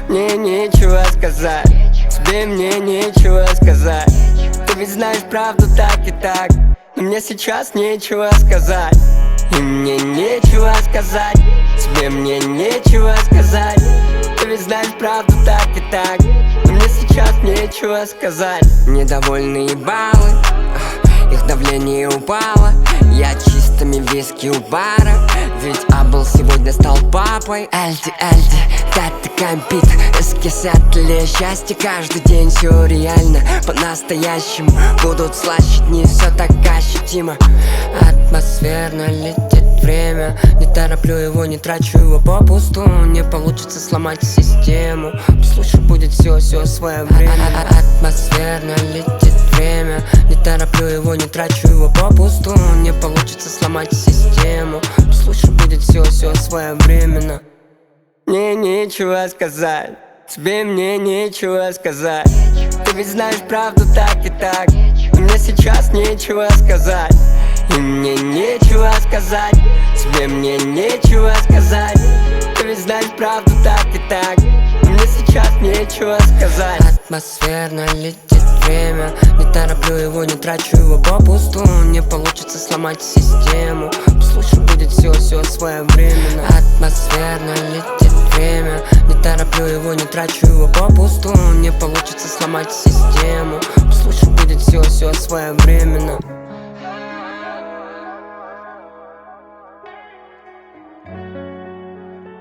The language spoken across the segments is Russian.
Мне нечего сказать, тебе мне нечего сказать. Ты ведь знаешь правду так и так, но мне сейчас нечего сказать. И мне нечего сказать, тебе мне нечего сказать. Ты ведь знаешь правду так и так, но мне сейчас нечего сказать. Недовольные баллы, их давление упало. Я чистыми виски у бара, ведь Абл сегодня стал папой. Альди, тата компит, эскисят для счастья. Каждый день все реально, по-настоящему. Будут слаще дни, все так ощутимо. Атмосферно летит время, не тороплю его, не трачу его попусту. Не получится сломать систему, послушай, будет все своевременно. Атмосферно летит время, не тороплю его, не трачу его попусту. Не получится сломать систему, послушай, будет все своевременно. Мне нечего сказать, тебе мне нечего сказать. Ты ведь знаешь правду так и так, но мне сейчас нечего сказать. И мне нечего сказать, тебе мне нечего сказать. Ты ведь знаешь правду так и так, но мне сейчас нечего сказать. Атмосферно летит время, не тороплю его, не трачу его попусту. Не получится сломать систему, послушай, будет все своевременно. Атмосферно летит время, не тороплю его, не трачу его попусту. Не получится сломать систему, послушай, будет все своевременно.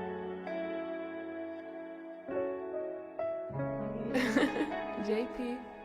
JP.